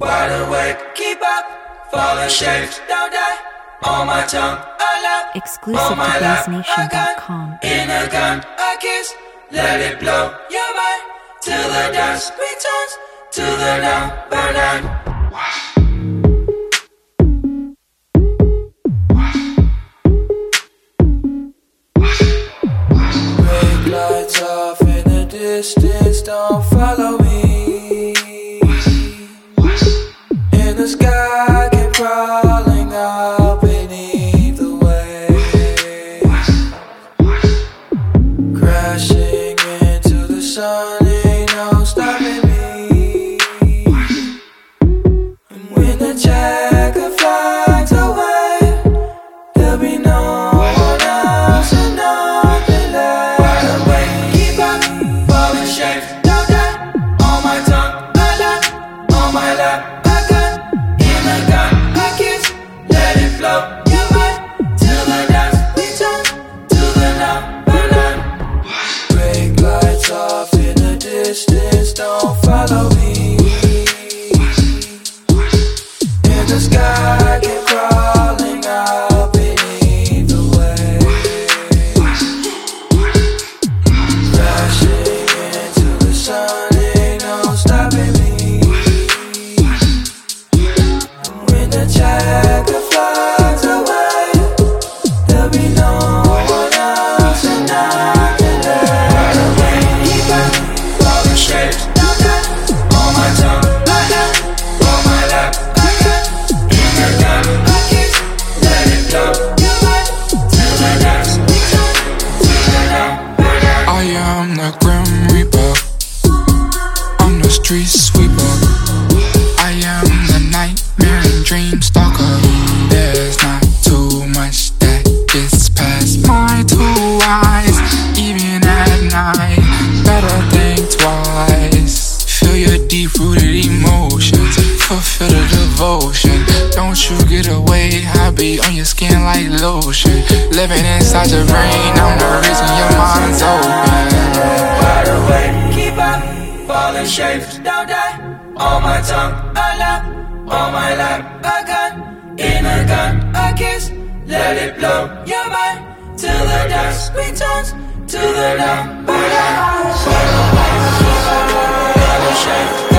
Wide awake, keep up, falling shapes, don't die. On my tongue, I love. Exclusive to BassNation.com. In a gun, a kiss, let it blow your mind. Till the dust returns to the number 9. Brake lights off in the distance, don't follow me. In the sky, keep crawling out beneath the waves, crashing into the sun, ain't no stopping me. And when the checker flies away, there'll be no one else and nothing left. Wide awake, keep up, falling shapes, don't die. On my tongue, I love. On my lap, a gun. In a gun, a kiss, let it flow your mind. Till the dust returns to the number 9. Brake lights off in the distance, don't follow me. In the sky, keep crawling out beneath the waves, crashing into the sun, ain't no stopping me. And when the checker flies away, there'll be no one else and nothing left. Right away, keep up, falling shapes, don't die. On my tongue, I have. On my lap, I got. In a gun, a kiss, let it blow your mind. Till the dust returns to the number 9. I am the Grim Reaper, I'm the street sweeper. I am the nightmare and dream stalker. There's not too much that gets past my 2 eyes. Even at night, better think twice. Feel your deep-rooted emotions, fulfill the devotion. Don't you get away, I be on your skin like lotion. Living inside your brain, I'm the reason your mind's open. Wide awake, keep up, falling shapes, don't die. On my tongue, a lap. On my lap, a gun. In a gun, a kiss, let it blow your mind. Till the dust returns to the number 9. Wide awake, keep up, falling shapes.